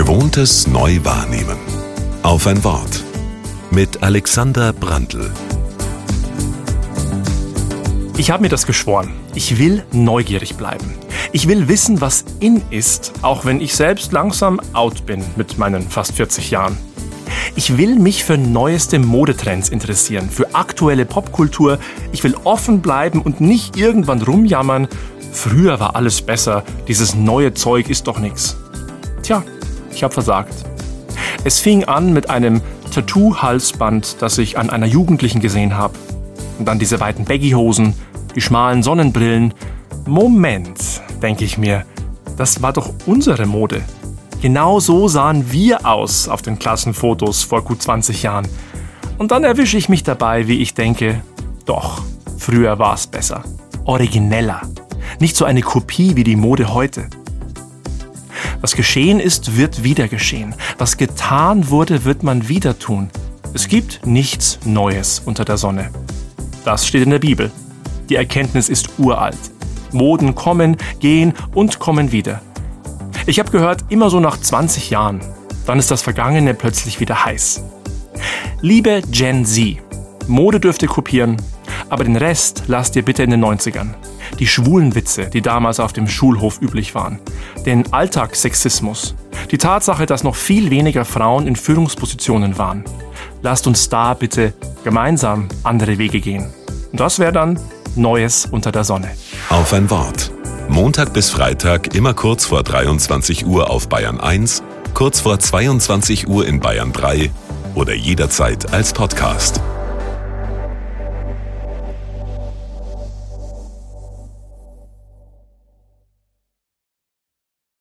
Gewohntes neu wahrnehmen. Auf ein Wort. Mit Alexander Brandl. Ich habe mir das geschworen. Ich will neugierig bleiben. Ich will wissen, was in ist, auch wenn ich selbst langsam out bin mit meinen fast 40 Jahren. Ich will mich für neueste Modetrends interessieren, für aktuelle Popkultur. Ich will offen bleiben und nicht irgendwann rumjammern. Früher war alles besser, dieses neue Zeug ist doch nix. Tja, ich habe versagt. Es fing an mit einem Tattoo-Halsband, das ich an einer Jugendlichen gesehen habe. Und dann diese weiten Baggy-Hosen, die schmalen Sonnenbrillen. Moment, denke ich mir, das war doch unsere Mode. Genau so sahen wir aus auf den Klassenfotos vor gut 20 Jahren. Und dann erwische ich mich dabei, wie ich denke, doch, früher war es besser. Origineller. Nicht so eine Kopie wie die Mode heute. Was geschehen ist, wird wieder geschehen. Was getan wurde, wird man wieder tun. Es gibt nichts Neues unter der Sonne. Das steht in der Bibel. Die Erkenntnis ist uralt. Moden kommen, gehen und kommen wieder. Ich habe gehört, immer so nach 20 Jahren. Dann ist das Vergangene plötzlich wieder heiß. Liebe Gen Z, Mode dürft ihr kopieren, aber den Rest lasst ihr bitte in den 90ern. Die schwulen Witze, die damals auf dem Schulhof üblich waren. Den Alltagssexismus. Die Tatsache, dass noch viel weniger Frauen in Führungspositionen waren. Lasst uns da bitte gemeinsam andere Wege gehen. Und das wäre dann Neues unter der Sonne. Auf ein Wort. Montag bis Freitag immer kurz vor 23 Uhr auf Bayern 1, kurz vor 22 Uhr in Bayern 3 oder jederzeit als Podcast.